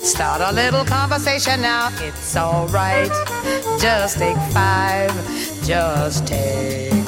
Start a little conversation now, it's alright. Just take 5, just take